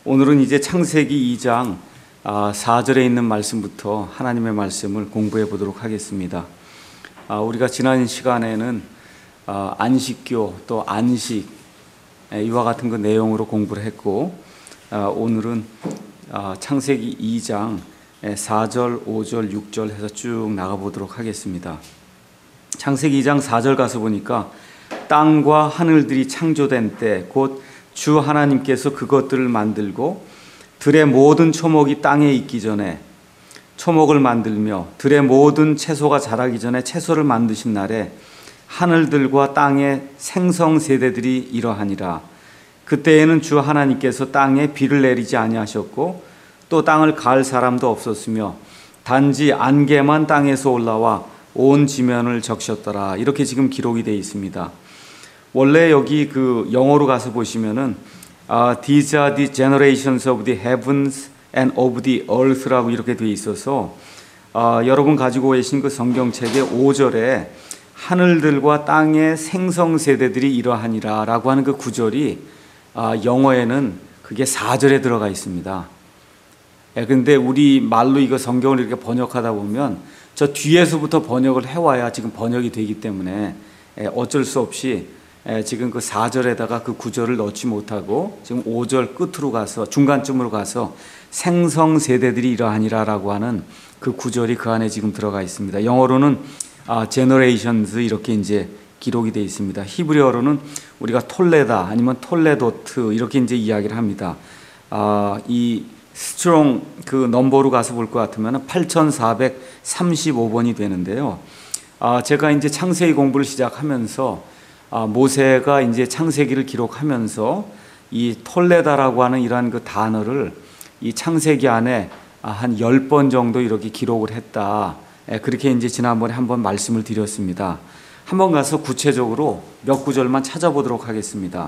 오늘은 이제 창세기 2장 4절에 있는 말씀부터 하나님의 말씀을 공부해 보도록 하겠습니다. 우리가 지난 시간에는 안식교 또 안식 이와 같은 그 내용으로 공부를 했고, 오늘은 창세기 2장 4절, 5절, 6절 해서 쭉 나가보도록 하겠습니다. 창세기 2장 4절 가서 보니까 땅과 하늘들이 창조된 때 곧 주 하나님께서 그것들을 만들고 들의 모든 초목이 땅에 있기 전에 초목을 만들며 들의 모든 채소가 자라기 전에 채소를 만드신 날에 하늘들과 땅의 생성 세대들이 이러하니라. 그때에는 주 하나님께서 땅에 비를 내리지 아니하셨고 또 땅을 갈 사람도 없었으며 단지 안개만 땅에서 올라와 온 지면을 적셨더라. 이렇게 지금 기록이 되어 있습니다. 원래 여기 그 영어로 가서 보시면은 These are the generations of the heavens and of the earth라고 이렇게 되어 있어서 여러분 가지고 계신 그 성경책의 5절에 하늘들과 땅의 생성 세대들이 이러하니라 라고 하는 그 구절이 영어에는 그게 4절에 들어가 있습니다. 근데 우리 말로 이거 성경을 이렇게 번역하다 보면 저 뒤에서부터 번역을 해와야 지금 번역이 되기 때문에 어쩔 수 없이 지금 그 4절에다가 그 9절을 넣지 못하고 지금 5절 끝으로 가서 중간쯤으로 가서 생성 세대들이 이러하니라 라고 하는 그 9절이 그 안에 지금 들어가 있습니다. 영어로는 generations 이렇게 이제 기록이 되어 있습니다. 히브리어로는 우리가 톨레다 아니면 톨레도트 이렇게 이제 이야기를 합니다. 이 스트롱 그 넘버로 가서 볼 것 같으면 8435번이 되는데요. 제가 이제 창세기 공부를 시작하면서 모세가 이제 창세기를 기록하면서 이 톨레다라고 하는 이러한 그 단어를 이 창세기 안에 한 10번 정도 이렇게 기록을 했다. 그렇게 이제 지난번에 한번 말씀을 드렸습니다. 한번 가서 구체적으로 몇 구절만 찾아보도록 하겠습니다.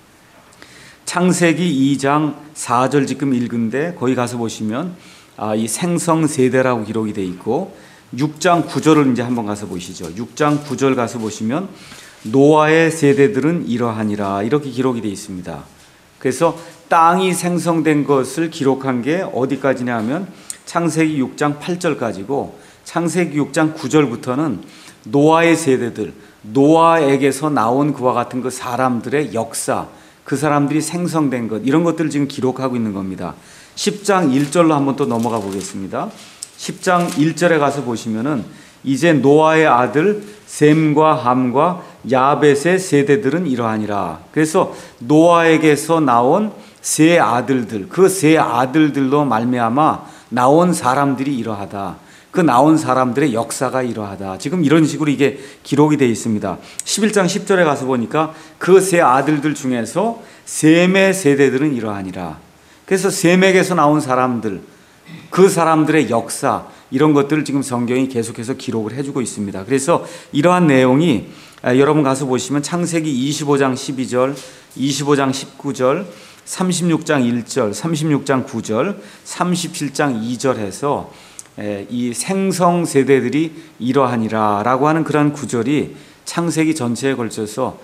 창세기 2장 4절 지금 읽은데 거기 가서 보시면 이 생성 세대라고 기록이 되어 있고 6장 9절을 이제 한번 가서 보시죠. 6장 9절 가서 보시면 노아의 세대들은 이러하니라 이렇게 기록이 되어 있습니다. 그래서 땅이 생성된 것을 기록한 게 어디까지냐 하면 창세기 6장 8절까지고 창세기 6장 9절부터는 노아의 세대들, 노아에게서 나온 그와 같은 그 사람들의 역사, 그 사람들이 생성된 것 이런 것들을 지금 기록하고 있는 겁니다. 10장 1절로 한번 또 넘어가 보겠습니다. 10장 1절에 가서 보시면은 이제 노아의 아들 셈과 함과 야벳의 세대들은 이러하니라. 그래서 노아에게서 나온 세 아들들, 그 세 아들들로 말미암아 나온 사람들이 이러하다. 그 나온 사람들의 역사가 이러하다. 지금 이런 식으로 이게 기록이 되어 있습니다. 11장 10절에 가서 보니까 그 세 아들들 중에서 셈의 세대들은 이러하니라. 그래서 셈에게서 나온 사람들, 그 사람들의 역사 이런 것들을 지금 성경이 계속해서 기록을 해주고 있습니다. 그래서 이러한 내용이 여러분 가서 보시면 창세기 25장 12절, 25장 19절, 36장 1절, 36장 9절, 37장 2절 해서 이 생성 세대들이 이러하니라 라고 하는 그러한 구절이 창세기 전체에 걸쳐서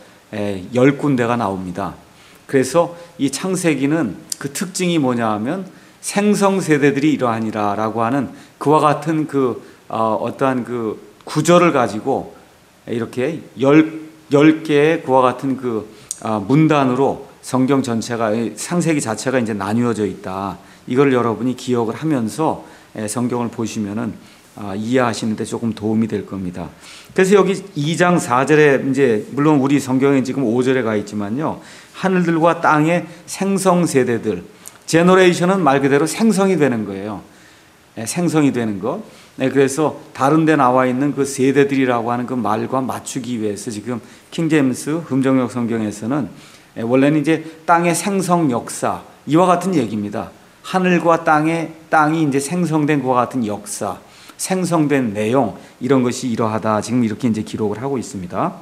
10군데가 나옵니다. 그래서 이 창세기는 그 특징이 뭐냐 하면 생성 세대들이 이러하니라 라고 하는 그와 같은 그 어떠한 그 구절을 가지고 이렇게 10개의 그와 같은 그 문단으로 성경 전체가 창세기 자체가 이제 나뉘어져 있다. 이걸 여러분이 기억을 하면서 성경을 보시면은 이해하시는데 조금 도움이 될 겁니다. 그래서 여기 2장 4절에 이제 물론 우리 성경에 지금 5절에 가 있지만요. 하늘들과 땅의 생성 세대들 제너레이션은 말 그대로 생성이 되는 거예요. 생성이 되는 것. 그래서 다른 데 나와 있는 그 세대들이라고 하는 그 말과 맞추기 위해서 지금 킹제임스 흠정역 성경에서는 원래는 이제 땅의 생성 역사 이와 같은 얘기입니다. 하늘과 땅이 이제 생성된 것과 같은 역사, 생성된 내용 이런 것이 이러하다. 지금 이렇게 이제 기록을 하고 있습니다.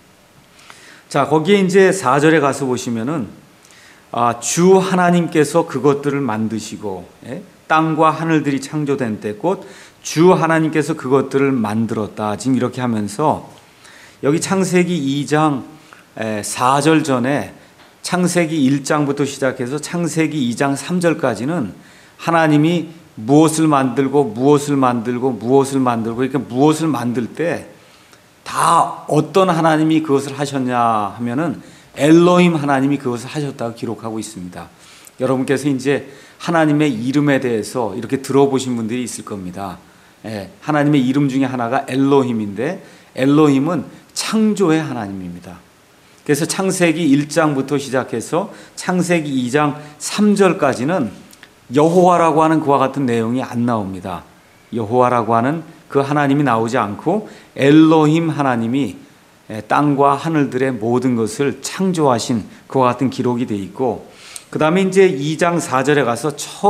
자, 거기에 이제 4절에 가서 보시면은 주 하나님께서 그것들을 만드시고 땅과 하늘들이 창조된 때 곧 주 하나님께서 그것들을 만들었다. 지금 이렇게 하면서 여기 창세기 2장 4절 전에 창세기 1장부터 시작해서 창세기 2장 3절까지는 하나님이 무엇을 만들고 무엇을 만들고 무엇을 만들고 이렇게 무엇을 만들 때 다 어떤 하나님이 그것을 하셨냐 하면은 엘로힘 하나님이 그것을 하셨다고 기록하고 있습니다. 여러분께서 이제 하나님의 이름에 대해서 이렇게 들어보신 분들이 있을 겁니다. 하나님의 이름 중에 하나가 엘로힘인데 엘로힘은 창조의 하나님입니다. 그래서 창세기 1장부터 시작해서 창세기 2장 3절까지는 여호와라고 하는 그와 같은 내용이 안 나옵니다. 여호와라고 하는 그 하나님이 나오지 않고 엘로힘 하나님이 땅과 하늘들의 모든 것을 창조하신 그와 같은 기록이 되어 있고, 그 다음에 이제 2장 4절에 가서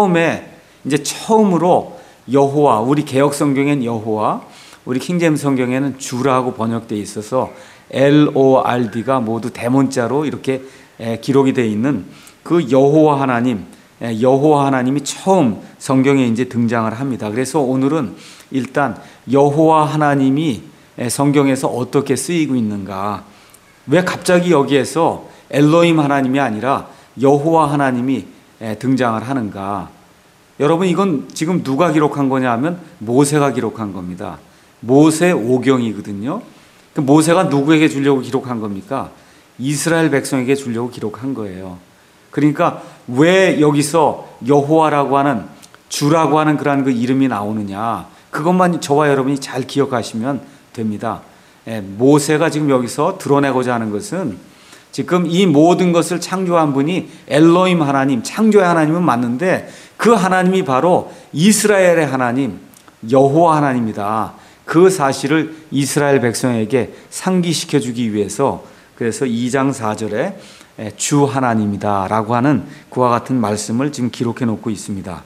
처음으로 여호와, 우리 개역 성경엔 여호와, 우리 킹제임스 성경에는 주라고 번역되어 있어서 LORD가 모두 대문자로 이렇게 기록이 되어 있는 그 여호와 하나님, 여호와 하나님이 처음 성경에 이제 등장을 합니다. 그래서 오늘은 일단 여호와 하나님이 성경에서 어떻게 쓰이고 있는가, 왜 갑자기 여기에서 엘로힘 하나님이 아니라 여호와 하나님이 등장을 하는가. 여러분, 이건 지금 누가 기록한 거냐 하면 모세가 기록한 겁니다. 모세 오경이거든요. 모세가 누구에게 주려고 기록한 겁니까? 이스라엘 백성에게 주려고 기록한 거예요. 그러니까 왜 여기서 여호와라고 하는, 주라고 하는 그러한 그 이름이 나오느냐, 그것만 저와 여러분이 잘 기억하시면 됩니다. 모세가 지금 여기서 드러내고자 하는 것은 지금 이 모든 것을 창조한 분이 엘로힘 하나님, 창조의 하나님은 맞는데 그 하나님이 바로 이스라엘의 하나님, 여호와 하나님이다. 그 사실을 이스라엘 백성에게 상기시켜 주기 위해서, 그래서 2장 4절에 주 하나님이다 라고 하는 그와 같은 말씀을 지금 기록해 놓고 있습니다.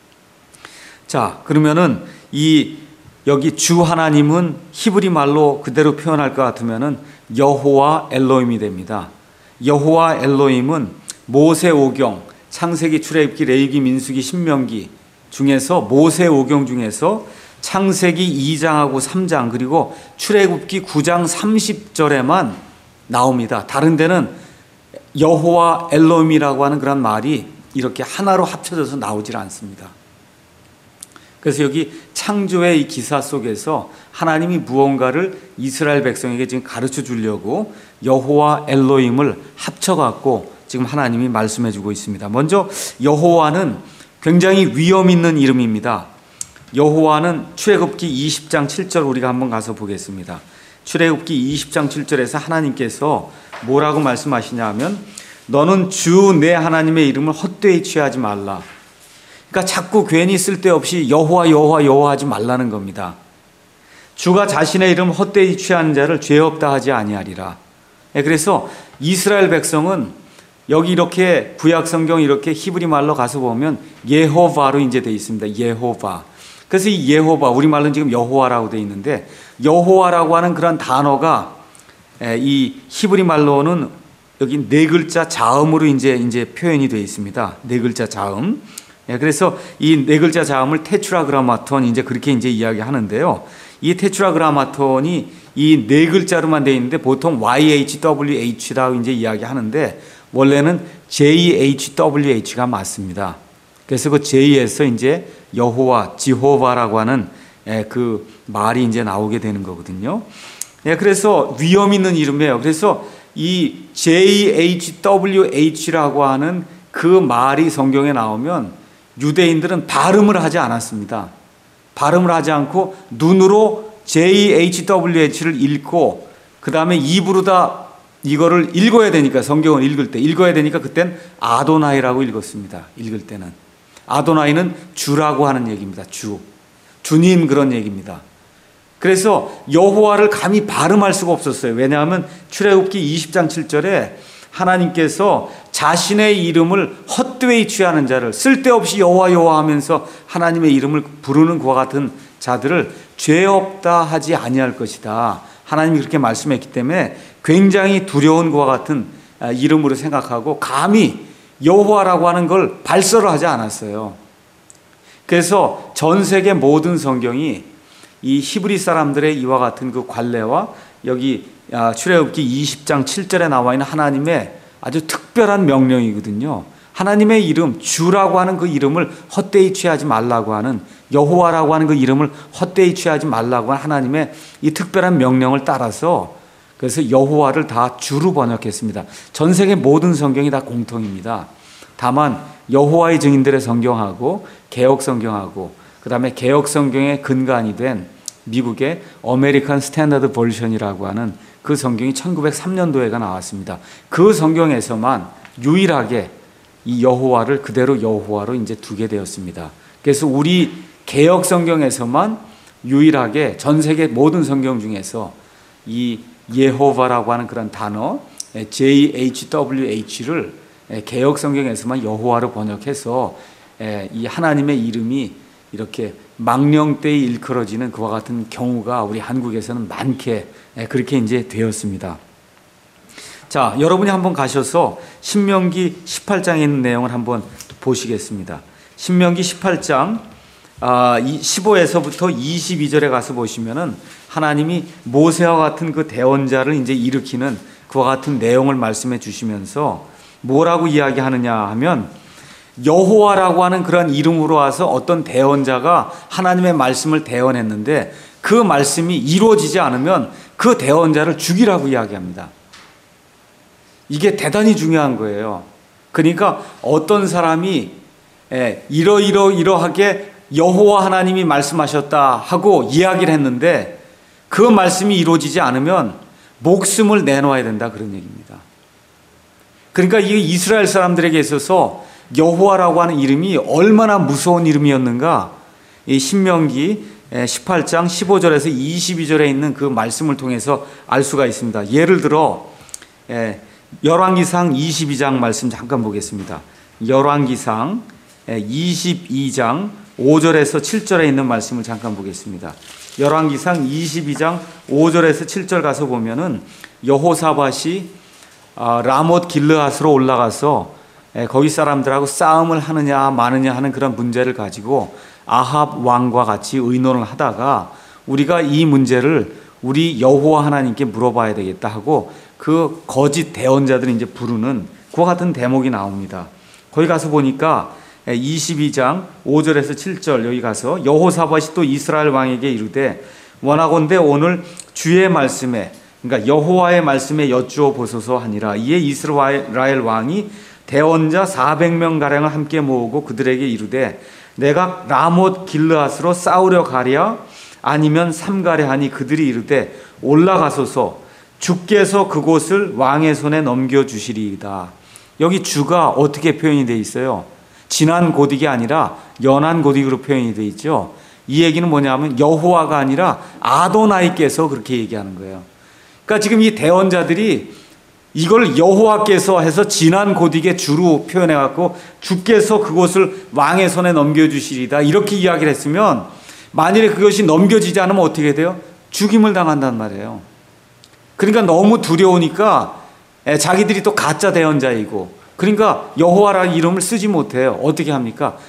자, 그러면은 여기 주 하나님은 히브리 말로 그대로 표현할 것 같으면은 여호와 엘로힘이 됩니다. 여호와 엘로힘은 모세 오경, 창세기, 출애굽기, 레위기, 민수기, 신명기 중에서, 모세 오경 중에서 창세기 2장하고 3장 그리고 출애굽기 9장 30절에만 나옵니다. 다른 데는 여호와 엘로힘이라고 하는 그런 말이 이렇게 하나로 합쳐져서 나오질 않습니다. 그래서 여기 창조의 이 기사 속에서 하나님이 무언가를 이스라엘 백성에게 지금 가르쳐 주려고 여호와 엘로힘을 합쳐갖고 지금 하나님이 말씀해 주고 있습니다. 먼저 여호와는 굉장히 위험 있는 이름입니다. 여호와는 출애굽기 20장 7절 우리가 한번 가서 보겠습니다. 출애굽기 20장 7절에서 하나님께서 뭐라고 말씀하시냐 하면, 너는 주 내 하나님의 이름을 헛되이 취하지 말라. 그러니까 자꾸 괜히 쓸데없이 여호와 여호와 여호와 하지 말라는 겁니다. 주가 자신의 이름 헛되이 취하는 자를 죄 없다 하지 아니하리라. 그래서 이스라엘 백성은 여기 이렇게 구약 성경 이렇게 히브리 말로 가서 보면 예호바로 이제 되어 있습니다. 예호바. 그래서 이 예호바, 우리말로는 지금 여호와라고 되어 있는데, 여호와라고 하는 그런 단어가 이 히브리 말로는 여기 네 글자 자음으로 이제 표현이 되어 있습니다. 네 글자 자음. 그래서 이 네 글자 자음을 테트라그라마톤 이제 그렇게 이제 이야기하는데요. 이 테트라그라마톤이 이 네 글자로만 되어 있는데 보통 YHWH라고 이제 이야기하는데 원래는 JHWH가 맞습니다. 그래서 그 J에서 이제 여호와, 지호바라고 하는 그 말이 이제 나오게 되는 거거든요. 그래서 위험 있는 이름이에요. 그래서 이 JHWH라고 하는 그 말이 성경에 나오면 유대인들은 발음을 하지 않았습니다. 발음을 하지 않고 눈으로 JHWH를 읽고 그 다음에 입으로 다 이거를 읽어야 되니까, 성경을 읽을 때 읽어야 되니까 그땐 아도나이라고 읽었습니다. 읽을 때는 아도나이는 주라고 하는 얘기입니다. 주님 그런 얘기입니다. 그래서 여호와를 감히 발음할 수가 없었어요. 왜냐하면 출애굽기 20장 7절에 하나님께서 자신의 이름을 헛되이 취하는 자를, 쓸데없이 여호와 여호와 하면서 하나님의 이름을 부르는 그와 같은 자들을 죄 없다 하지 아니할 것이다. 하나님이 그렇게 말씀했기 때문에 굉장히 두려운 그와 같은 이름으로 생각하고 감히 여호와라고 하는 걸 발설을 하지 않았어요. 그래서 전 세계 모든 성경이 이 히브리 사람들의 이와 같은 그 관례와 여기 출애굽기 20장 7절에 나와 있는 하나님의 아주 특별한 명령이거든요. 하나님의 이름, 주라고 하는 그 이름을 헛되이 취하지 말라고 하는, 여호와라고 하는 그 이름을 헛되이 취하지 말라고 하는 하나님의 이 특별한 명령을 따라서, 그래서 여호와를 다 주로 번역했습니다. 전 세계 모든 성경이 다 공통입니다. 다만 여호와의 증인들의 성경하고 개혁 성경하고 그다음에 개혁 성경의 근간이 된 미국의 어메리칸 스탠다드 버전이라고 하는 그 성경이 1903년도에가 나왔습니다. 그 성경에서만 유일하게 이 여호와를 그대로 여호와로 이제 두게 되었습니다. 그래서 우리 개혁 성경에서만 유일하게 전 세계 모든 성경 중에서 이 예호바라고 하는 그런 단어 JHWH를 개혁 성경에서만 여호와로 번역해서 이 하나님의 이름이 이렇게 망령되이 일컬어지는 그와 같은 경우가 우리 한국에서는 많게 그렇게 이제 되었습니다. 자, 여러분이 한번 가셔서 신명기 18장에 있는 내용을 한번 보시겠습니다. 신명기 18장 15에서부터 22절에 가서 보시면은 하나님이 모세와 같은 그 대언자를 이제 일으키는 그와 같은 내용을 말씀해 주시면서 뭐라고 이야기하느냐 하면, 여호와라고 하는 그런 이름으로 와서 어떤 대언자가 하나님의 말씀을 대언했는데 그 말씀이 이루어지지 않으면 그 대언자를 죽이라고 이야기합니다. 이게 대단히 중요한 거예요. 그러니까 어떤 사람이 이러하게 여호와 하나님이 말씀하셨다 하고 이야기를 했는데 그 말씀이 이루어지지 않으면 목숨을 내놓아야 된다, 그런 얘기입니다. 그러니까 이게 이스라엘 사람들에게 있어서 여호와라고 하는 이름이 얼마나 무서운 이름이었는가, 이 신명기 18장 15절에서 22절에 있는 그 말씀을 통해서 알 수가 있습니다. 예를 들어 열왕기상 22장 말씀 잠깐 보겠습니다. 열왕기상 22장 5절에서 7절에 있는 말씀을 잠깐 보겠습니다. 열왕기상 22장 5절에서 7절 가서 보면은 여호사밧이 라못 길르앗으로 올라가서 거기 사람들하고 싸움을 하느냐 마느냐 하는 그런 문제를 가지고 아합 왕과 같이 의논을 하다가 우리가 이 문제를 우리 여호와 하나님께 물어봐야 되겠다 하고 그 거짓 대언자들이 이제 부르는 그와 같은 대목이 나옵니다. 거기 가서 보니까 22장 5절에서 7절 여기 가서 여호사밧이 또 이스라엘 왕에게 이르되 원하건대 오늘 주의 말씀에, 그러니까 여호와의 말씀에 여쭈어 보소서 하니라. 이에 이스라엘 왕이 대언자 400명 가량을 함께 모으고 그들에게 이르되 내가 라못 길르앗으로 싸우려 가랴 아니면 삼가랴 하니 그들이 이르되 올라가소서 주께서 그곳을 왕의 손에 넘겨주시리이다. 여기 주가 어떻게 표현이 되어 있어요? 지난 고딕이 아니라 연한 고딕으로 표현이 되어 있죠. 이 얘기는 뭐냐면 여호와가 아니라 아도나이께서 그렇게 얘기하는 거예요. 그러니까 지금 이 대언자들이 이걸 여호와께서 해서 지난 고딕의 주로 표현해갖고 주께서 그곳을 왕의 손에 넘겨주시리다 이렇게 이야기를 했으면 만일에 그것이 넘겨지지 않으면 어떻게 돼요? 죽임을 당한단 말이에요. 그러니까 너무 두려우니까 자기들이 또 가짜 대언자이고 그러니까 여호와라는 이름을 쓰지 못해요. 어떻게 합니까?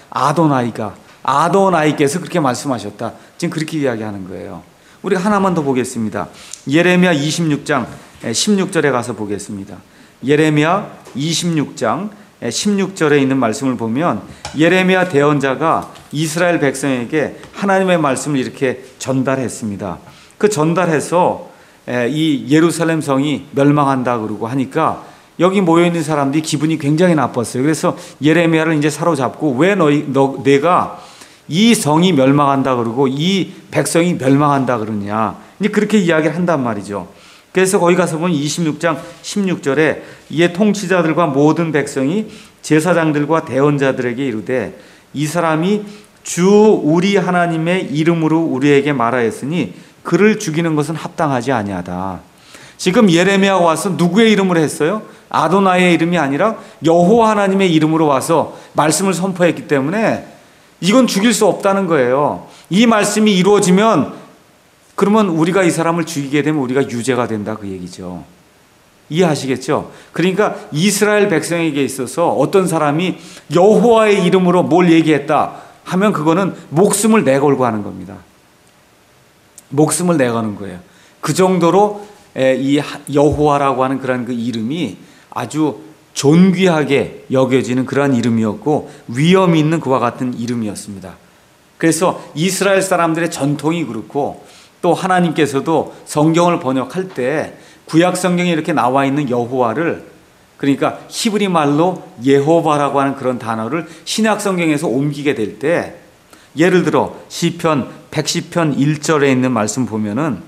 아도나이께서 그렇게 말씀하셨다. 지금 그렇게 이야기하는 거예요. 우리가 하나만 더 보겠습니다. 예레미야 26장 16절에 가서 보겠습니다. 예레미야 26장 16절에 있는 말씀을 보면 예레미야 대언자가 이스라엘 백성에게 하나님의 말씀을 이렇게 전달했습니다. 그 전달해서 이 예루살렘 성이 멸망한다 그러고 하니까 여기 모여있는 사람들이 기분이 굉장히 나빴어요. 그래서 예레미야를 이제 사로잡고 왜 내가 이 성이 멸망한다 그러고 이 백성이 멸망한다 그러냐, 이제 그렇게 이야기를 한단 말이죠. 그래서 거기 가서 보면 26장 16절에 이에 통치자들과 모든 백성이 제사장들과 대언자들에게 이르되 이 사람이 주 우리 하나님의 이름으로 우리에게 말하였으니 그를 죽이는 것은 합당하지 아니하다. 지금 예레미야가 와서 누구의 이름으로 했어요? 아도나이의 이름이 아니라 여호와 하나님의 이름으로 와서 말씀을 선포했기 때문에 이건 죽일 수 없다는 거예요. 이 말씀이 이루어지면 그러면 우리가 이 사람을 죽이게 되면 우리가 유죄가 된다 그 얘기죠. 이해하시겠죠? 그러니까 이스라엘 백성에게 있어서 어떤 사람이 여호와의 이름으로 뭘 얘기했다 하면 그거는 목숨을 내걸고 하는 겁니다. 목숨을 내거는 거예요. 그 정도로 이 여호와라고 하는 그런 그 이름이 아주 존귀하게 여겨지는 그러한 이름이었고 위엄이 있는 그와 같은 이름이었습니다. 그래서 이스라엘 사람들의 전통이 그렇고 또 하나님께서도 성경을 번역할 때 구약 성경에 이렇게 나와 있는 여호와를, 그러니까 히브리 말로 예호바라고 하는 그런 단어를 신약 성경에서 옮기게 될 때, 예를 들어 시편 110편 1절에 있는 말씀 보면은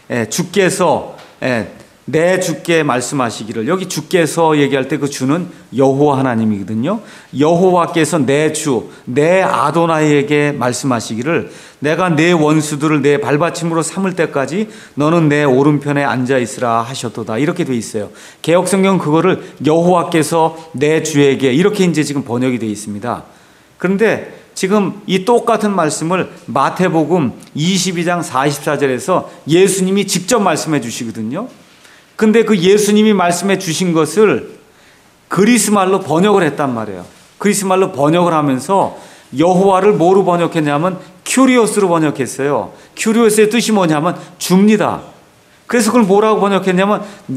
주께서 내 주께 말씀하시기를, 여기 주께서 얘기할 때 그 주는 여호와 하나님이거든요. 여호와께서 내 주, 내 아도나이에게 말씀하시기를 내가 내 원수들을 내 발받침으로 삼을 때까지 너는 내 오른편에 앉아 있으라 하셨도다. 이렇게 돼 있어요. 개역 성경은 그거를 여호와께서 내 주에게 이렇게 이제 지금 번역이 돼 있습니다. 그런데 지금 이 똑같은 말씀을 마태복음 22장 44절에서 예수님이 직접 말씀해 주시거든요. 근데 그 예수님이 말씀해 주신 것을 그리스 말로 번역을 했단 말이에요. 그리스 말로 번역을 하면서 여호와를 뭐로 번역했냐면 큐리오스로 번역했어요. 큐리오스의 뜻이 뭐냐면 줍니다. 그래서 그걸 뭐라고 번역했냐면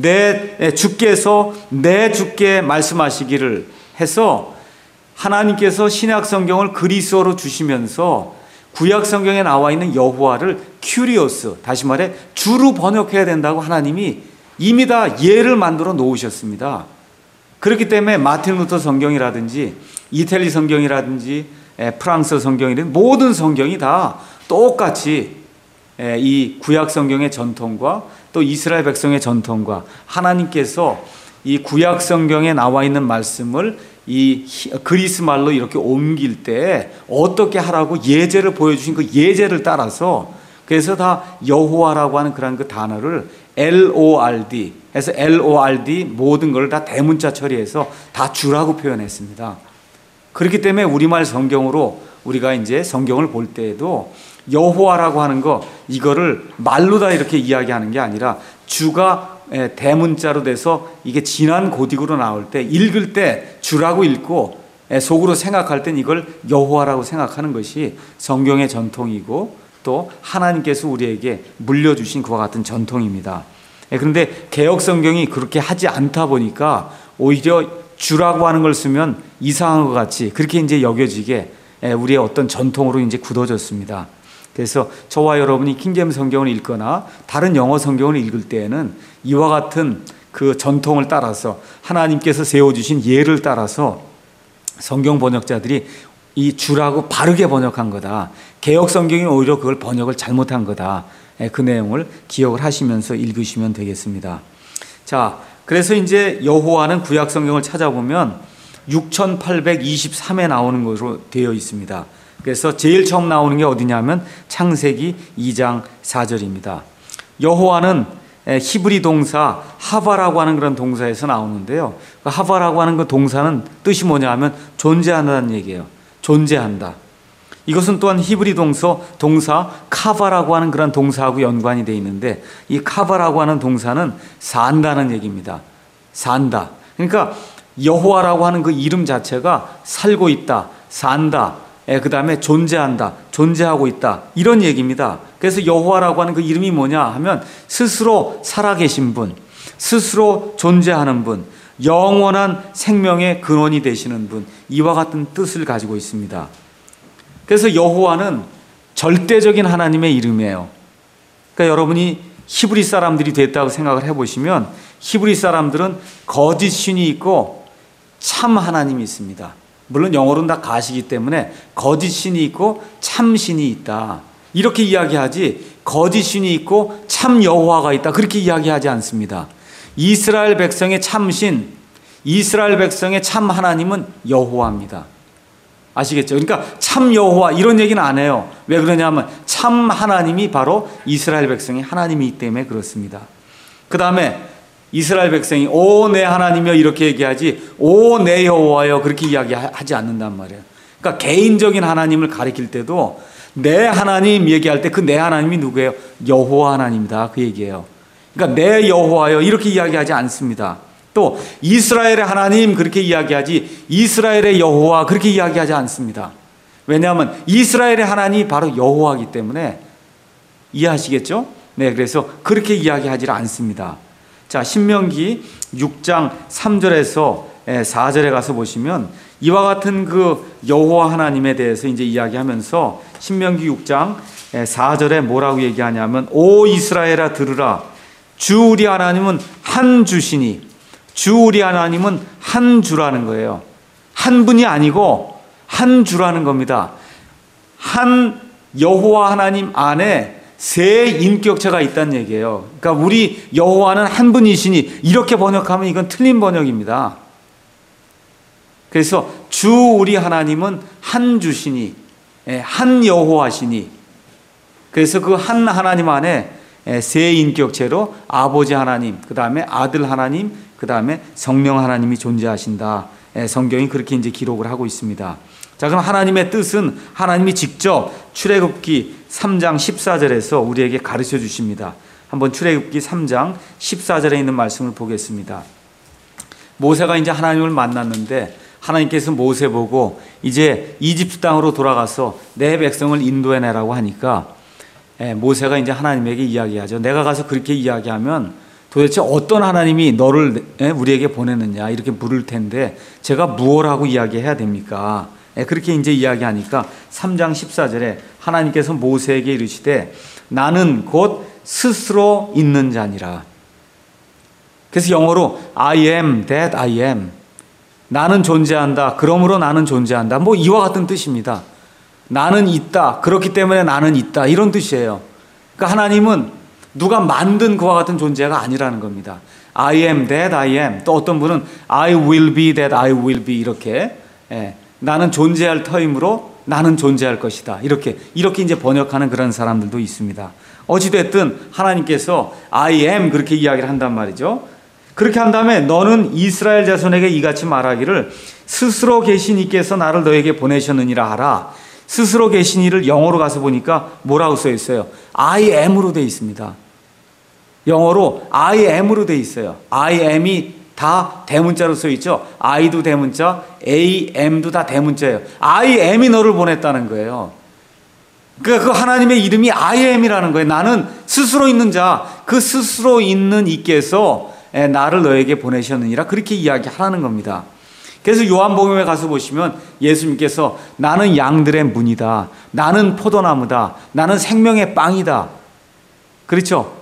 주께서 내 주께 말씀하시기를 해서, 하나님께서 신약 성경을 그리스어로 주시면서 구약 성경에 나와 있는 여호와를 큐리오스, 다시 말해 주로 번역해야 된다고 하나님이 이미 다 예를 만들어 놓으셨습니다. 그렇기 때문에 마틴 루터 성경이라든지 이탈리 성경이라든지 프랑스 성경이라든지 모든 성경이 다 똑같이 이 구약 성경의 전통과 또 이스라엘 백성의 전통과 하나님께서 이 구약 성경에 나와 있는 말씀을 이 그리스 말로 이렇게 옮길 때 어떻게 하라고 예제를 보여주신 그 예제를 따라서, 그래서 다 여호와라고 하는 그런 그 단어를 LORD 해서 LORD 모든 걸 다 대문자 처리해서 다 주라고 표현했습니다. 그렇기 때문에 우리말 성경으로 우리가 이제 성경을 볼 때에도 여호와라고 하는 거, 이거를 말로 다 이렇게 이야기하는 게 아니라 주가 대문자로 돼서 이게 진한 고딕으로 나올 때, 읽을 때 주라고 읽고 속으로 생각할 땐 이걸 여호와라고 생각하는 것이 성경의 전통이고 또 하나님께서 우리에게 물려주신 그와 같은 전통입니다. 그런데 개역 성경이 그렇게 하지 않다 보니까 오히려 주라고 하는 걸 쓰면 이상한 것 같이 그렇게 이제 여겨지게 우리의 어떤 전통으로 이제 굳어졌습니다. 그래서 저와 여러분이 킹제임스 성경을 읽거나 다른 영어 성경을 읽을 때에는 이와 같은 그 전통을 따라서 하나님께서 세워주신 예를 따라서 성경 번역자들이 이 주라고 바르게 번역한 거다. 개역 성경이 오히려 그걸 번역을 잘못한 거다. 그 내용을 기억을 하시면서 읽으시면 되겠습니다. 자, 그래서 이제 여호와는 구약 성경을 찾아보면 6823에 나오는 것으로 되어 있습니다. 그래서 제일 처음 나오는 게 어디냐면 창세기 2장 4절입니다. 여호와는 히브리 동사 하바라고 하는 그런 동사에서 나오는데요. 그 하바라고 하는 그 동사는 뜻이 뭐냐 하면 존재한다는 얘기예요. 존재한다. 이것은 또한 히브리 동사 카바라고 하는 그런 동사하고 연관이 되어 있는데, 이 카바라고 하는 동사는 산다는 얘기입니다. 산다. 그러니까 여호와라고 하는 그 이름 자체가 살고 있다, 산다, 그 다음에 존재한다, 존재하고 있다, 이런 얘기입니다. 그래서 여호와라고 하는 그 이름이 뭐냐 하면 스스로 살아계신 분, 스스로 존재하는 분, 영원한 생명의 근원이 되시는 분, 이와 같은 뜻을 가지고 있습니다. 그래서 여호와는 절대적인 하나님의 이름이에요. 그러니까 여러분이 히브리 사람들이 됐다고 생각을 해보시면 히브리 사람들은 거짓 신이 있고 참 하나님이 있습니다. 물론 영어로는 다 가시기 때문에 거짓 신이 있고 참 신이 있다, 이렇게 이야기하지 거짓 신이 있고 참 여호와가 있다, 그렇게 이야기하지 않습니다. 이스라엘 백성의 참신, 이스라엘 백성의 참 하나님은 여호와입니다. 아시겠죠? 그러니까 참 여호와 이런 얘기는 안 해요. 왜 그러냐면 참 하나님이 바로 이스라엘 백성의 하나님이기 때문에 그렇습니다. 그 다음에 이스라엘 백성이 오 내 하나님이여 이렇게 얘기하지 오 내 여호와여 그렇게 이야기하지 않는단 말이에요. 그러니까 개인적인 하나님을 가리킬 때도 내 하나님 얘기할 때 그 내 하나님이 누구예요? 여호와 하나님이다, 그 얘기예요. 그러니까 내 여호와여 이렇게 이야기하지 않습니다. 또 이스라엘의 하나님 그렇게 이야기하지 이스라엘의 여호와 그렇게 이야기하지 않습니다. 왜냐하면 이스라엘의 하나님이 바로 여호와이기 때문에, 이해하시겠죠? 네, 그래서 그렇게 이야기하지 않습니다. 자, 신명기 6장 3절에서 4절에 가서 보시면 이와 같은 그 여호와 하나님에 대해서 이제 이야기하면서 신명기 6장 4절에 뭐라고 얘기하냐면 오 이스라엘아 들으라 주 우리 하나님은 한 주시니 주 우리 하나님은 한 주라는 거예요. 한 분이 아니고 한 주라는 겁니다. 한 여호와 하나님 안에 세 인격체가 있다는 얘기예요. 그러니까 우리 여호와는 한 분이시니 이렇게 번역하면 이건 틀린 번역입니다. 그래서 주 우리 하나님은 한 주시니 한 여호와시니 그래서 그 한 하나님 안에 세 인격체로 아버지 하나님, 그 다음에 아들 하나님, 그 다음에 성령 하나님이 존재하신다. 성경이 그렇게 이제 기록을 하고 있습니다. 자, 그럼 하나님의 뜻은 하나님이 직접 출애굽기 3장 14절에서 우리에게 가르쳐 주십니다. 한번 출애굽기 3장 14절에 있는 말씀을 보겠습니다. 모세가 이제 하나님을 만났는데 하나님께서 모세 보고 이제 이집트 땅으로 돌아가서 내 백성을 인도해내라고 하니까 모세가 이제 하나님에게 이야기하죠. 내가 가서 그렇게 이야기하면 도대체 어떤 하나님이 너를 우리에게 보내느냐 이렇게 물을 텐데 제가 무엇하고 이야기해야 됩니까? 그렇게 이제 이야기하니까 3장 14절에 하나님께서 모세에게 이르시되 나는 곧 스스로 있는 자니라. 그래서 영어로 I am that I am. 나는 존재한다. 그러므로 나는 존재한다. 뭐 이와 같은 뜻입니다. 나는 있다. 그렇기 때문에 나는 있다. 이런 뜻이에요. 그러니까 하나님은 누가 만든 그와 같은 존재가 아니라는 겁니다. I am that I am. 또 어떤 분은 I will be that I will be 이렇게 나는 존재할 터이므로 나는 존재할 것이다. 이렇게 이제 번역하는 그런 사람들도 있습니다. 어찌됐든 하나님께서 I am 그렇게 이야기를 한단 말이죠. 그렇게 한 다음에 너는 이스라엘 자손에게 이같이 말하기를 스스로 계신 이께서 나를 너에게 보내셨느니라 하라. 스스로 계신 이를 영어로 가서 보니까 뭐라고 써 있어요? I am으로 되어 있습니다. 영어로 I am으로 되어 있어요. I am이 다 대문자로 써 있죠. I도 대문자, A, M도 다 대문자예요. I am이 너를 보냈다는 거예요. 그러니까 그 하나님의 이름이 I am이라는 거예요. 나는 스스로 있는 자, 그 스스로 있는 이께서 나를 너에게 보내셨느니라 그렇게 이야기하라는 겁니다. 그래서 요한복음에 가서 보시면 예수님께서 나는 양들의 문이다. 나는 포도나무다. 나는 생명의 빵이다. 그렇죠?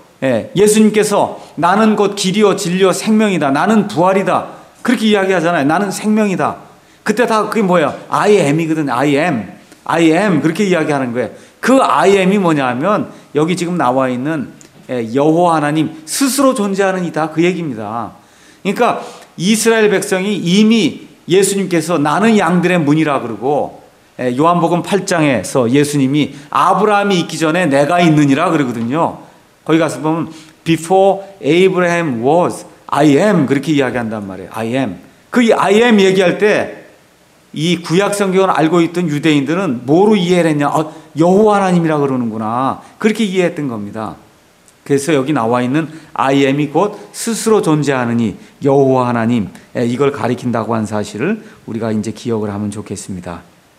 예수님께서 나는 곧 길이요 진리요 생명이다. 나는 부활이다. 그렇게 이야기하잖아요. 나는 생명이다. 그때 다 그게 뭐예요? I am이거든. I am. I am. 그렇게 이야기하는 거예요. 그 I am이 뭐냐 하면 여기 지금 나와 있는 여호와 하나님 스스로 존재하는 이다. 그 얘기입니다. 그러니까 이스라엘 백성이 이미 예수님께서 나는 양들의 문이라 그러고 요한복음 8장에서 예수님이 아브라함이 있기 전에 내가 있느니라 그러거든요. 거기 가서 보면 Before Abraham was, I am 그렇게 이야기한단 말이에요. I am. 그 I am 얘기할 때 이 구약 성경을 알고 있던 유대인들은 뭐로 이해를 했냐? 여호와 하나님이라 그러는구나. 그렇게 이해했던 겁니다. 그래서 여기 나와 있는 I am이 곧 스스로 존재하느니 여호와 하나님 이걸 가리킨다고 한 사실을 우리가 이제 기억을 하면 좋겠습니다.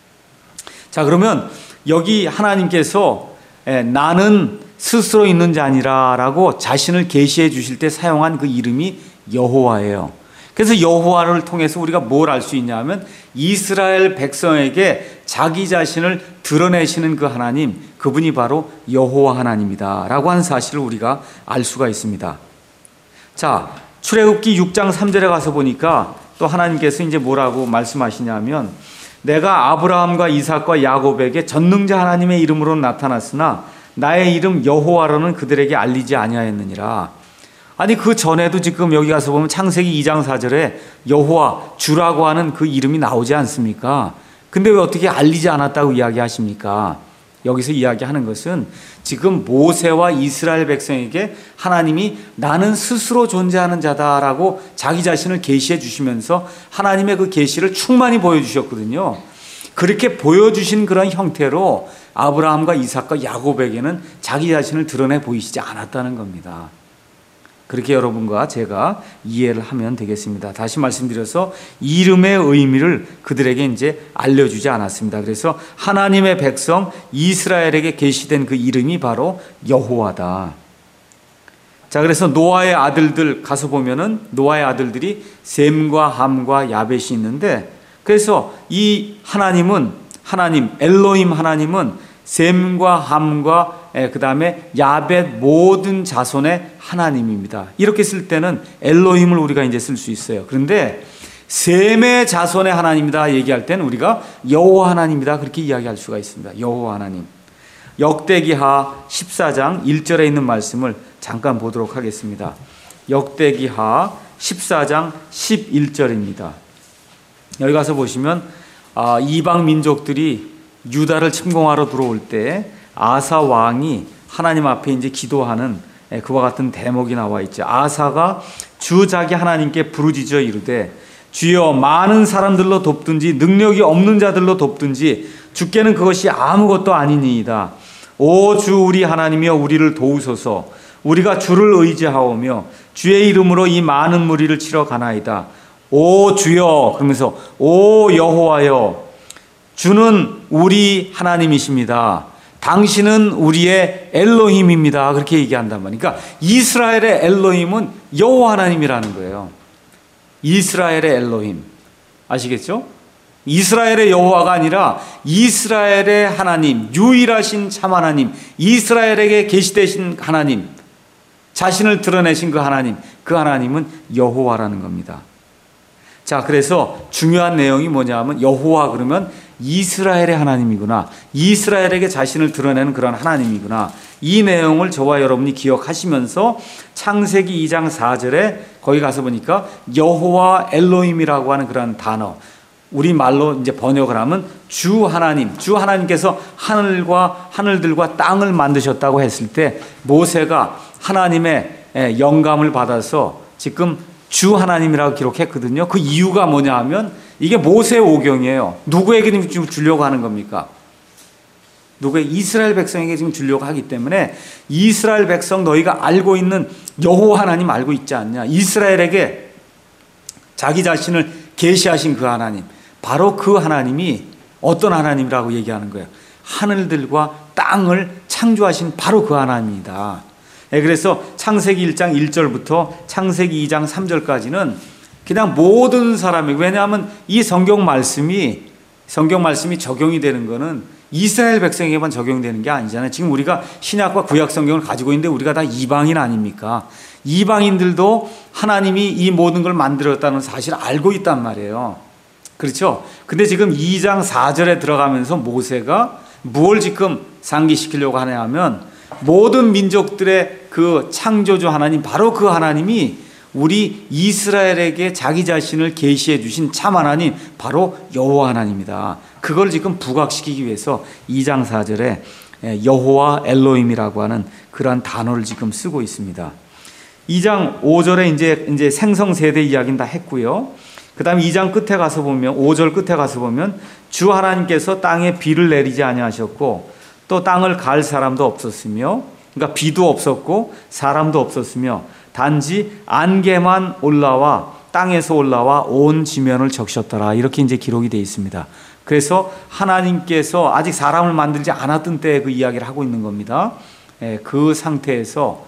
자, 그러면 여기 하나님께서 나는 스스로 있는 자니라라고 자신을 계시해 주실 때 사용한 그 이름이 여호와예요. 그래서 여호와를 통해서 우리가 뭘 알 수 있냐면 이스라엘 백성에게 자기 자신을 드러내시는 그 하나님, 그분이 바로 여호와 하나님이다 라고 하는 사실을 우리가 알 수가 있습니다. 자, 출애굽기 6장 3절에 가서 보니까 또 하나님께서 이제 뭐라고 말씀하시냐면 내가 아브라함과 이삭과 야곱에게 전능자 하나님의 이름으로 나타났으나 나의 이름 여호와로는 그들에게 알리지 아니하였느니라. 아니 그 전에도 지금 여기 가서 보면 창세기 2장 4절에 여호와 주라고 하는 그 이름이 나오지 않습니까? 근데 왜 어떻게 알리지 않았다고 이야기하십니까? 여기서 이야기하는 것은 지금 모세와 이스라엘 백성에게 하나님이 나는 스스로 존재하는 자다라고 자기 자신을 계시해 주시면서 하나님의 그 계시를 충만히 보여주셨거든요. 그렇게 보여주신 그런 형태로 아브라함과 이삭과 야곱에게는 자기 자신을 드러내 보이시지 않았다는 겁니다. 그렇게 여러분과 제가 이해를 하면 되겠습니다. 다시 말씀드려서 이름의 의미를 그들에게 이제 알려주지 않았습니다. 그래서 하나님의 백성 이스라엘에게 계시된 그 이름이 바로 여호와다. 자, 그래서 노아의 아들들 가서 보면은 노아의 아들들이 셈과 함과 야벳이 있는데, 그래서 이 하나님 엘로힘 하나님은 셈과 함과 그 다음에 야벳 모든 자손의 하나님입니다. 이렇게 쓸 때는 엘로힘을 우리가 이제 쓸 수 있어요. 그런데 셈의 자손의 하나님이다 얘기할 때는 우리가 여호와 하나님이다 그렇게 이야기할 수가 있습니다. 여호와 하나님. 역대기하 14장 1절에 있는 말씀을 잠깐 보도록 하겠습니다. 역대기하 14장 11절입니다. 여기 가서 보시면 이방 민족들이 유다를 침공하러 들어올 때 아사 왕이 하나님 앞에 이제 기도하는 그와 같은 대목이 나와 있죠. 아사가 주 자기 하나님께 부르짖어 이르되 주여 많은 사람들로 돕든지 능력이 없는 자들로 돕든지 주께는 그것이 아무것도 아니니이다. 오 주 우리 하나님이여 우리를 도우소서. 우리가 주를 의지하오며 주의 이름으로 이 많은 무리를 치러 가나이다. 오 주여, 그러면서 오 여호와여 주는 우리 하나님이십니다. 당신은 우리의 엘로힘입니다. 그렇게 얘기한단 말이에요. 그러니까 이스라엘의 엘로힘은 여호와 하나님이라는 거예요. 이스라엘의 엘로힘. 아시겠죠? 이스라엘의 여호와가 아니라 이스라엘의 하나님, 유일하신 참 하나님, 이스라엘에게 계시되신 하나님, 자신을 드러내신 그 하나님은 여호와라는 겁니다. 자, 그래서 중요한 내용이 뭐냐면 여호와 그러면 이스라엘의 하나님이구나. 이스라엘에게 자신을 드러내는 그런 하나님이구나. 이 내용을 저와 여러분이 기억하시면서 창세기 2장 4절에 거기 가서 보니까 여호와 엘로힘이라고 하는 그런 단어, 우리말로 이제 번역을 하면 주 하나님께서 하늘들과 땅을 만드셨다고 했을 때 모세가 하나님의 영감을 받아서 지금 주 하나님이라고 기록했거든요. 그 이유가 뭐냐 하면 이게 모세 오경이에요. 누구에게 지금 주려고 하는 겁니까? 이스라엘 백성에게 지금 주려고 하기 때문에 이스라엘 백성 너희가 알고 있는 여호와 하나님 알고 있지 않냐? 이스라엘에게 자기 자신을 계시하신 그 하나님, 바로 그 하나님이 어떤 하나님이라고 얘기하는 거예요? 하늘들과 땅을 창조하신 바로 그 하나님이다. 그래서 창세기 1장 1절부터 창세기 2장 3절까지는 그냥 모든 사람이, 왜냐하면 이 성경 말씀이 적용이 되는 거는 이스라엘 백성에게만 적용되는 게 아니잖아요. 지금 우리가 신약과 구약 성경을 가지고 있는데 우리가 다 이방인 아닙니까? 이방인들도 하나님이 이 모든 걸 만들었다는 사실을 알고 있단 말이에요. 그렇죠? 근데 지금 2장 4절에 들어가면서 모세가 무엇을 지금 상기시키려고 하냐 하면 모든 민족들의 그 창조주 하나님, 바로 그 하나님이 우리 이스라엘에게 자기 자신을 계시해 주신 참 하나님, 바로 여호와 하나님이다. 그걸 지금 부각시키기 위해서 2장 4절에 여호와 엘로힘이라고 하는 그러한 단어를 지금 쓰고 있습니다. 2장 5절에 이제 생성 세대 이야기는 다 했고요. 그 다음에 2장 끝에 가서 보면, 5절 끝에 가서 보면 주 하나님께서 땅에 비를 내리지 아니하셨고 또 땅을 갈 사람도 없었으며, 그러니까 비도 없었고 사람도 없었으며 단지 안개만 올라와 땅에서 올라와 온 지면을 적셨더라. 이렇게 이제 기록이 되어 있습니다. 그래서 하나님께서 아직 사람을 만들지 않았던 때에 그 이야기를 하고 있는 겁니다. 그 상태에서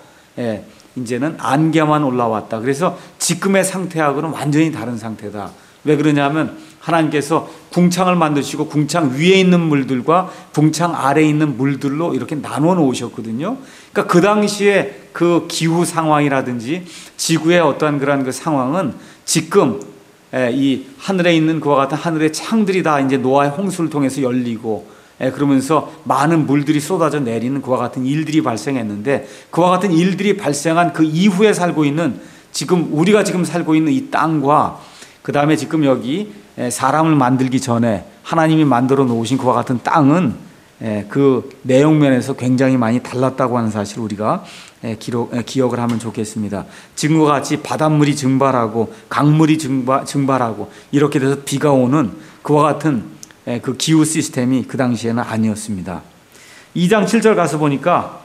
이제는 안개만 올라왔다. 그래서 지금의 상태하고는 완전히 다른 상태다. 왜 그러냐면 하나님께서 궁창을 만드시고 궁창 위에 있는 물들과 궁창 아래에 있는 물들로 이렇게 나눠 놓으셨거든요. 그러니까 그 당시에 그 기후 상황이라든지 지구의 어떠한 그런 그 상황은 지금 이 하늘에 있는 그와 같은 하늘의 창들이 다 이제 노아의 홍수를 통해서 열리고 그러면서 많은 물들이 쏟아져 내리는 그와 같은 일들이 발생했는데, 그와 같은 일들이 발생한 그 이후에 살고 있는 지금 우리가 지금 살고 있는 이 땅과 그 다음에 지금 여기 사람을 만들기 전에 하나님이 만들어 놓으신 그와 같은 땅은 그 내용면에서 굉장히 많이 달랐다고 하는 사실을 우리가 기억을 하면 좋겠습니다. 지금과 같이 바닷물이 증발하고 강물이 증발하고 이렇게 돼서 비가 오는 그와 같은 그 기후 시스템이 그 당시에는 아니었습니다. 2장 7절 가서 보니까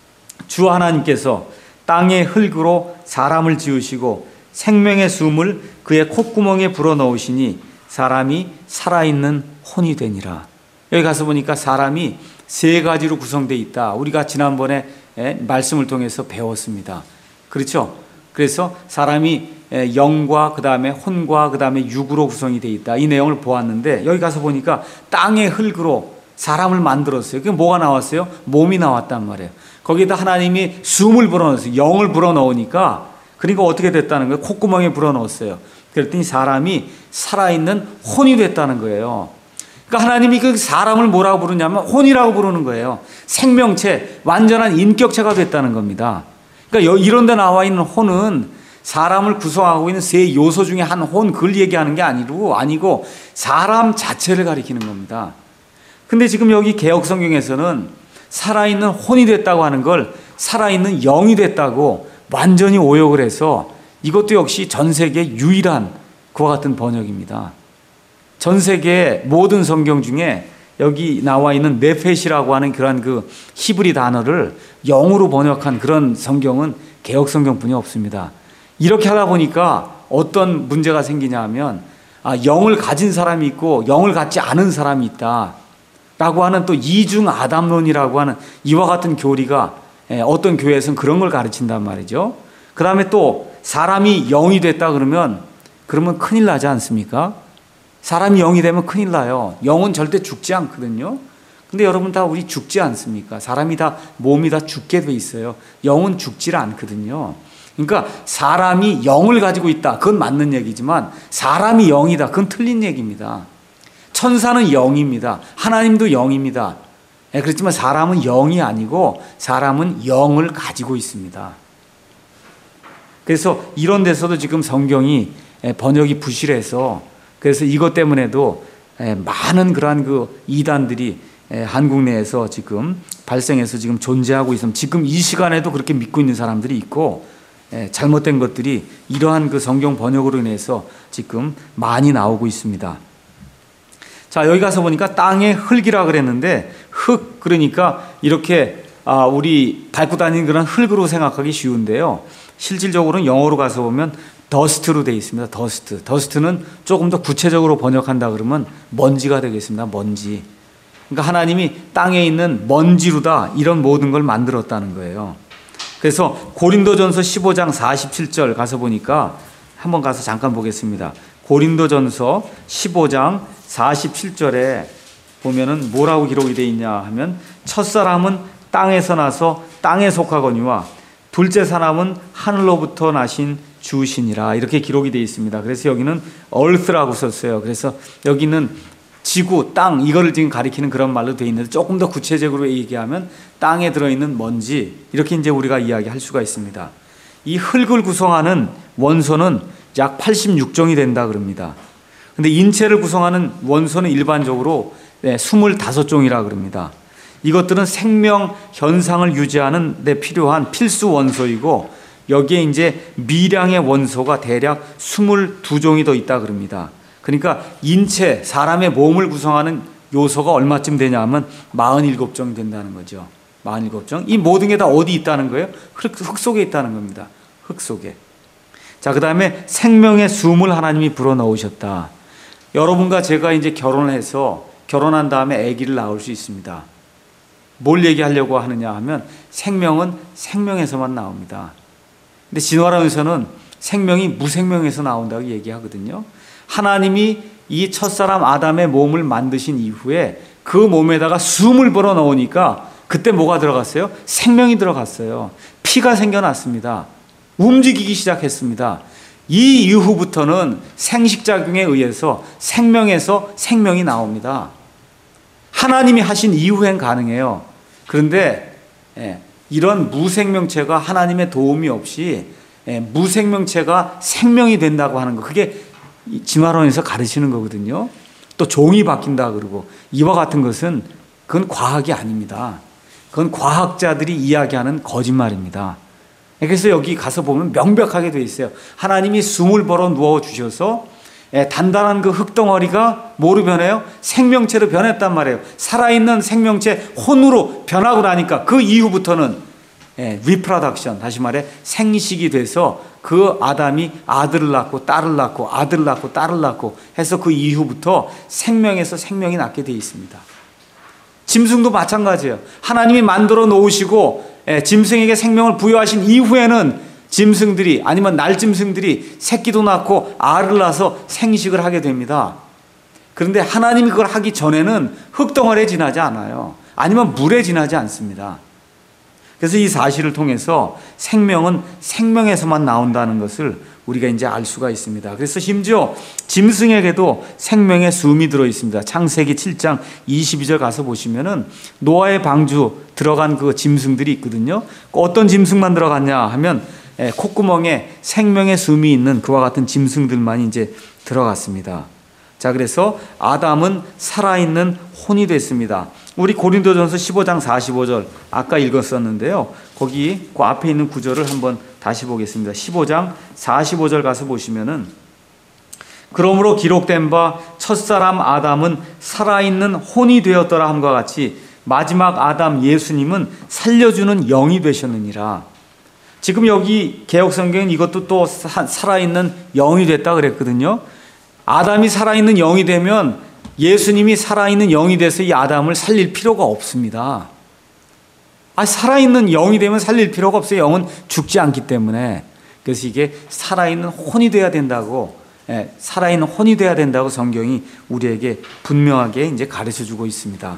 주 하나님께서 땅의 흙으로 사람을 지으시고 생명의 숨을 그의 콧구멍에 불어넣으시니 사람이 살아있는 혼이 되니라. 여기 가서 보니까 사람이 세 가지로 구성되어 있다. 우리가 지난번에 말씀을 통해서 배웠습니다. 그렇죠? 그래서 사람이 영과 그 다음에 혼과 그 다음에 육으로 구성이 되어 있다. 이 내용을 보았는데 여기 가서 보니까 땅의 흙으로 사람을 만들었어요. 그게 뭐가 나왔어요? 몸이 나왔단 말이에요. 거기다 하나님이 숨을 불어넣었어요. 영을 불어넣으니까 그러니까 어떻게 됐다는 거예요? 콧구멍에 불어넣었어요. 그랬더니 사람이 살아있는 혼이 됐다는 거예요. 그러니까 하나님이 그 사람을 뭐라고 부르냐면 혼이라고 부르는 거예요. 생명체, 완전한 인격체가 됐다는 겁니다. 그러니까 이런 데 나와 있는 혼은 사람을 구성하고 있는 세 요소 중에 한 혼, 그걸 얘기하는 게 아니고 사람 자체를 가리키는 겁니다. 근데 지금 여기 개역 성경에서는 살아있는 혼이 됐다고 하는 걸 살아있는 영이 됐다고 완전히 오역을 해서 이것도 역시 전 세계 유일한 그와 같은 번역입니다. 전 세계 모든 성경 중에 여기 나와 있는 네펫이라고 하는 그런 그 히브리 단어를 영으로 번역한 그런 성경은 개역 성경뿐이 없습니다. 이렇게 하다 보니까 어떤 문제가 생기냐 하면 영을 가진 사람이 있고 영을 갖지 않은 사람이 있다 라고 하는 또 이중 아담론이라고 하는 이와 같은 교리가 어떤 교회에서는 그런 걸 가르친단 말이죠. 그 다음에 또 사람이 영이 됐다 그러면 큰일 나지 않습니까? 사람이 영이 되면 큰일 나요. 영은 절대 죽지 않거든요. 근데 여러분 다 우리 죽지 않습니까? 사람이 다 몸이 다 죽게 돼 있어요. 영은 죽질 않거든요. 그러니까 사람이 영을 가지고 있다. 그건 맞는 얘기지만 사람이 영이다. 그건 틀린 얘기입니다. 천사는 영입니다. 하나님도 영입니다. 그렇지만 사람은 영이 아니고 사람은 영을 가지고 있습니다. 그래서 이런 데서도 지금 성경이 번역이 부실해서 그래서 이것 때문에도 많은 그러한 그 이단들이 한국 내에서 지금 발생해서 지금 존재하고 있습니다. 지금 이 시간에도 그렇게 믿고 있는 사람들이 있고 잘못된 것들이 이러한 그 성경 번역으로 인해서 지금 많이 나오고 있습니다. 자, 여기 가서 보니까 땅의 흙이라 그랬는데 흙 그러니까 이렇게 우리 밟고 다니는 그런 흙으로 생각하기 쉬운데요. 실질적으로는 영어로 가서 보면 더스트로 되어 있습니다. 더스트는 조금 더 구체적으로 번역한다 그러면 먼지가 되겠습니다. 먼지. 그러니까 하나님이 땅에 있는 먼지로다 이런 모든 걸 만들었다는 거예요. 그래서 고린도전서 15장 47절 가서 보니까 한번 가서 잠깐 보겠습니다. 고린도전서 15장 47절에 보면은 뭐라고 기록이 되어 있냐 하면 첫사람은 땅에서 나서 땅에 속하거니와 둘째 사람은 하늘로부터 나신 주신이라 이렇게 기록이 되어 있습니다. 그래서 여기는 earth라고 썼어요. 그래서 여기는 지구, 땅 이거를 지금 가리키는 그런 말로 되어 있는데 조금 더 구체적으로 얘기하면 땅에 들어있는 먼지 이렇게 이제 우리가 이야기할 수가 있습니다. 이 흙을 구성하는 원소는 약 86종이 된다 그럽니다. 근데 인체를 구성하는 원소는 일반적으로 25종이라 그럽니다. 이것들은 생명 현상을 유지하는 데 필요한 필수 원소이고 여기에 이제 미량의 원소가 대략 22종이 더 있다 그럽니다. 그러니까 인체, 사람의 몸을 구성하는 요소가 얼마쯤 되냐 하면 47종 된다는 거죠. 47종. 이 모든 게 다 어디 있다는 거예요? 흙 속에 있다는 겁니다. 흙 속에. 자, 그 다음에 생명의 숨을 하나님이 불어넣으셨다. 여러분과 제가 이제 결혼을 해서 결혼한 다음에 아기를 낳을 수 있습니다. 뭘 얘기하려고 하느냐 하면 생명은 생명에서만 나옵니다. 근데 진화론에서는 생명이 무생명에서 나온다고 얘기하거든요. 하나님이 이 첫사람 아담의 몸을 만드신 이후에 그 몸에다가 숨을 불어넣으니까 그때 뭐가 들어갔어요? 생명이 들어갔어요. 피가 생겨났습니다. 움직이기 시작했습니다. 이 이후부터는 생식작용에 의해서 생명에서 생명이 나옵니다. 하나님이 하신 이후엔 가능해요. 그런데 이런 무생명체가 하나님의 도움이 없이 무생명체가 생명이 된다고 하는 거 그게 진화론에서 가르치는 거거든요. 또 종이 바뀐다 그러고 이와 같은 것은 그건 과학이 아닙니다. 그건 과학자들이 이야기하는 거짓말입니다. 그래서 여기 가서 보면 명백하게 되어 있어요. 하나님이 숨을 불어 누워 주셔서 단단한 그 흙덩어리가 뭐로 변해요? 생명체로 변했단 말이에요. 살아있는 생명체 혼으로 변하고 나니까 그 이후부터는 리프로덕션, 다시 말해 생식이 돼서 그 아담이 아들을 낳고 딸을 낳고 아들을 낳고 딸을 낳고 해서 그 이후부터 생명에서 생명이 낳게 되어 있습니다. 짐승도 마찬가지예요. 하나님이 만들어 놓으시고 짐승에게 생명을 부여하신 이후에는 짐승들이 아니면 날짐승들이 새끼도 낳고 알을 낳아서 생식을 하게 됩니다. 그런데 하나님이 그걸 하기 전에는 흙덩어리에 지나지 않아요. 아니면 물에 지나지 않습니다. 그래서 이 사실을 통해서 생명은 생명에서만 나온다는 것을 우리가 이제 알 수가 있습니다. 그래서 심지어 짐승에게도 생명의 숨이 들어 있습니다. 창세기 7장 22절 가서 보시면은 노아의 방주 들어간 그 짐승들이 있거든요. 어떤 짐승만 들어갔냐 하면 콧구멍에 생명의 숨이 있는 그와 같은 짐승들만 이제 들어갔습니다. 자, 그래서 아담은 살아있는 혼이 됐습니다. 우리 고린도전서 15장 45절 아까 읽었었는데요. 거기 그 앞에 있는 구절을 한번 다시 보겠습니다. 15장 45절 가서 보시면은 그러므로 기록된 바 첫사람 아담은 살아있는 혼이 되었더라 함과 같이 마지막 아담 예수님은 살려주는 영이 되셨느니라. 지금 여기 개역성경은 이것도 또 살아있는 영이 됐다 그랬거든요. 아담이 살아있는 영이 되면 예수님이 살아있는 영이 돼서 이 아담을 살릴 필요가 없습니다. 살아있는 영이 되면 살릴 필요가 없어요. 영은 죽지 않기 때문에. 그래서 이게 살아있는 혼이 돼야 된다고, 살아있는 혼이 돼야 된다고 성경이 우리에게 분명하게 이제 가르쳐 주고 있습니다.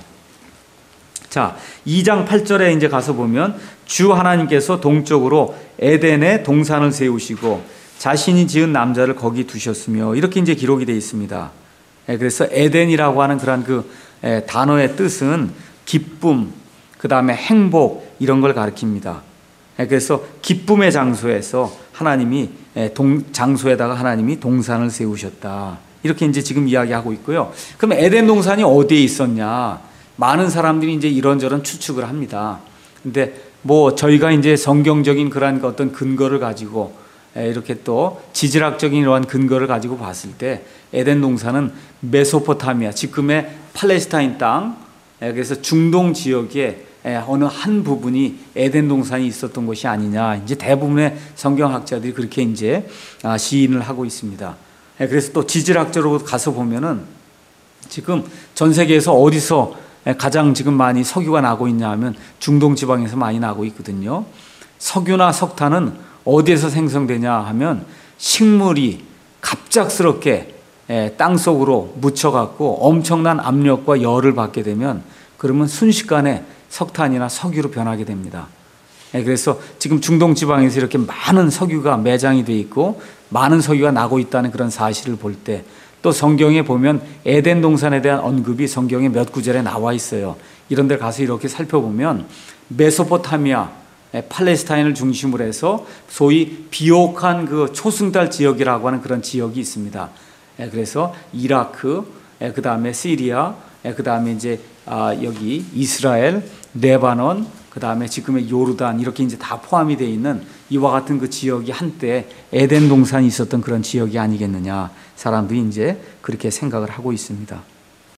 자, 2장 8절에 이제 가서 보면 주 하나님께서 동쪽으로 에덴에 동산을 세우시고 자신이 지은 남자를 거기 두셨으며 이렇게 이제 기록이 되어 있습니다. 그래서 에덴이라고 하는 그런 그 단어의 뜻은 기쁨, 그 다음에 행복 이런 걸 가리킵니다. 그래서 기쁨의 장소에서 하나님이 장소에다가 하나님이 동산을 세우셨다. 이렇게 이제 지금 이야기하고 있고요. 그럼 에덴 동산이 어디에 있었냐? 많은 사람들이 이제 이런저런 추측을 합니다. 근데 뭐 저희가 이제 성경적인 그런 어떤 근거를 가지고 이렇게 또 지질학적인 이러한 근거를 가지고 봤을 때 에덴 동산은 메소포타미아, 지금의 팔레스타인 땅, 그래서 중동 지역에 어느 한 부분이 에덴 동산이 있었던 것이 아니냐. 이제 대부분의 성경학자들이 그렇게 이제 시인을 하고 있습니다. 그래서 또 지질학적으로 가서 보면은 지금 전 세계에서 어디서 가장 지금 많이 석유가 나고 있냐 하면 중동 지방에서 많이 나고 있거든요. 석유나 석탄은 어디에서 생성되냐 하면 식물이 갑작스럽게 땅속으로 묻혀갖고 엄청난 압력과 열을 받게 되면 그러면 순식간에 석탄이나 석유로 변하게 됩니다. 그래서 지금 중동 지방에서 이렇게 많은 석유가 매장이 돼 있고 많은 석유가 나고 있다는 그런 사실을 볼 때 또 성경에 보면 에덴 동산에 대한 언급이 성경에 몇 구절에 나와 있어요. 이런 데 가서 이렇게 살펴보면 메소포타미아, 팔레스타인을 중심으로 해서 소위 비옥한 그 초승달 지역이라고 하는 그런 지역이 있습니다. 그래서 이라크, 그 다음에 시리아, 그 다음에 이제 여기 이스라엘, 레바논, 그 다음에 지금의 요르단 이렇게 이제 다 포함이 되어 있는 이와 같은 그 지역이 한때 에덴 동산이 있었던 그런 지역이 아니겠느냐. 사람들이 이제 그렇게 생각을 하고 있습니다.